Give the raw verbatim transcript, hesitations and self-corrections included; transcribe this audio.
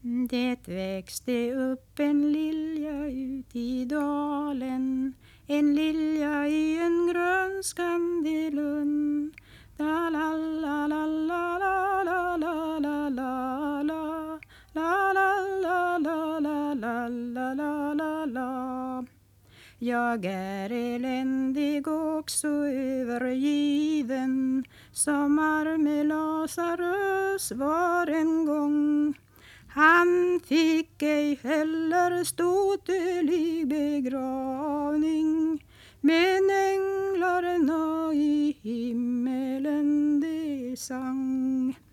Det växte upp en lilja ut i dalen, en lilja i en grönskande lund. La la la la la la la la la la la la la la la la la la la la. Jag är eländig också övergiven, som arme Lazarus var en gång. Han fick ej heller ståtlig begravning, men änglarna i himmelen de sang.